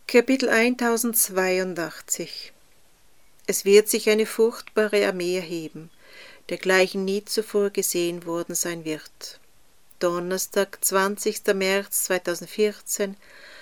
Kapitel 1082. Es wird sich eine furchtbare Armee erheben, dergleichen nie zuvor gesehen worden sein wird. Donnerstag, 20. März 2014,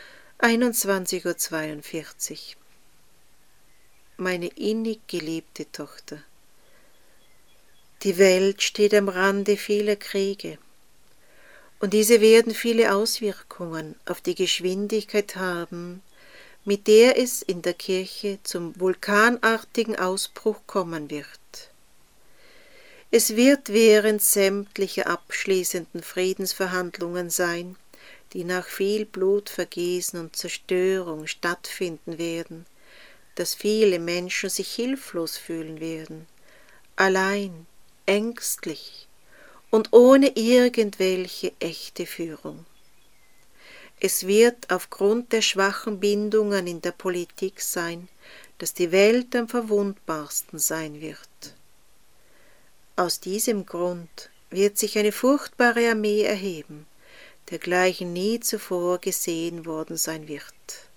21:42 Uhr. Meine innig geliebte Tochter, die Welt steht am Rande vieler Kriege, und diese werden viele Auswirkungen auf die Geschwindigkeit haben, mit der es in der Kirche zum vulkanartigen Ausbruch kommen wird. Es wird während sämtlicher abschließenden Friedensverhandlungen sein, die nach viel Blutvergießen und Zerstörung stattfinden werden, dass viele Menschen sich hilflos fühlen werden, allein, ängstlich und ohne irgendwelche echte Führung. Es wird aufgrund der schwachen Bindungen in der Politik sein, dass die Welt am verwundbarsten sein wird. Aus diesem Grund wird sich eine furchtbare Armee erheben, dergleichen nie zuvor gesehen worden sein wird.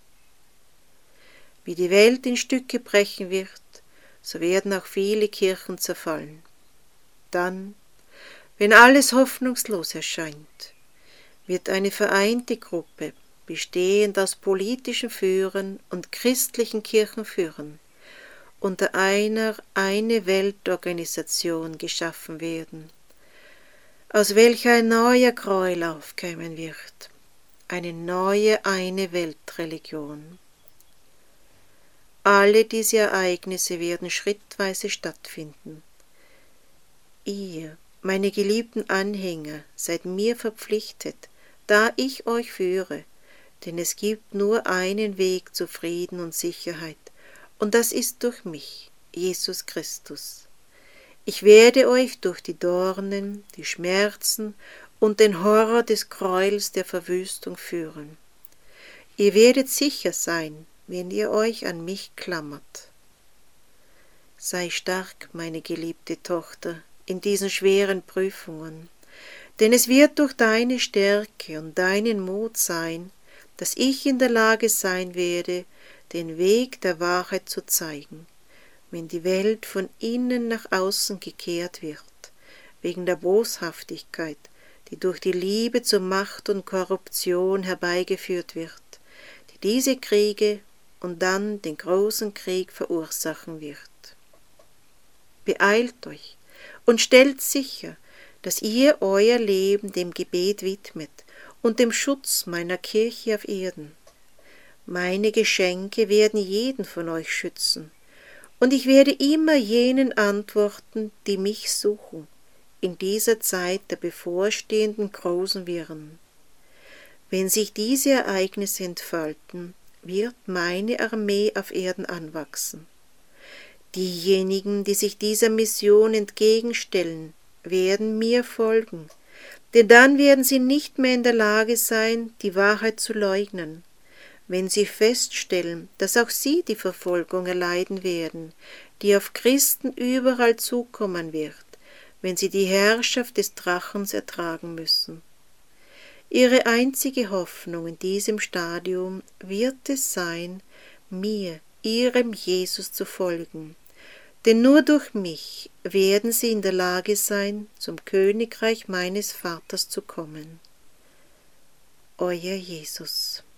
Wie die Welt in Stücke brechen wird, so werden auch viele Kirchen zerfallen. Dann, wenn alles hoffnungslos erscheint, wird eine vereinte Gruppe, bestehend aus politischen Führern und christlichen Kirchenführern, unter eine Weltorganisation geschaffen werden, aus welcher ein neuer Gräuel aufkeimen wird, eine neue Weltreligion. Alle diese Ereignisse werden schrittweise stattfinden. Ihr, meine geliebten Anhänger, seid mir verpflichtet, da ich euch führe, denn es gibt nur einen Weg zu Frieden und Sicherheit, und das ist durch mich, Jesus Christus. Ich werde euch durch die Dornen, die Schmerzen und den Horror des Gräuels der Verwüstung führen. Ihr werdet sicher sein, wenn ihr euch an mich klammert. Sei stark, meine geliebte Tochter, in diesen schweren Prüfungen, denn es wird durch deine Stärke und deinen Mut sein, dass ich in der Lage sein werde, den Weg der Wahrheit zu zeigen, wenn die Welt von innen nach außen gekehrt wird, wegen der Boshaftigkeit, die durch die Liebe zur Macht und Korruption herbeigeführt wird, die diese Kriege und dann den großen Krieg verursachen wird. Beeilt euch und stellt sicher, dass ihr euer Leben dem Gebet widmet und dem Schutz meiner Kirche auf Erden. Meine Geschenke werden jeden von euch schützen, und ich werde immer jenen antworten, die mich suchen, in dieser Zeit der bevorstehenden großen Wirren. Wenn sich diese Ereignisse entfalten, wird meine Armee auf Erden anwachsen. Diejenigen, die sich dieser Mission entgegenstellen, werden mir folgen, denn dann werden sie nicht mehr in der Lage sein, die Wahrheit zu leugnen, wenn sie feststellen, dass auch sie die Verfolgung erleiden werden, die auf Christen überall zukommen wird, wenn sie die Herrschaft des Drachens ertragen müssen. Ihre einzige Hoffnung in diesem Stadium wird es sein, mir, ihrem Jesus zu folgen, denn nur durch mich werden sie in der Lage sein, zum Königreich meines Vaters zu kommen. Euer Jesus.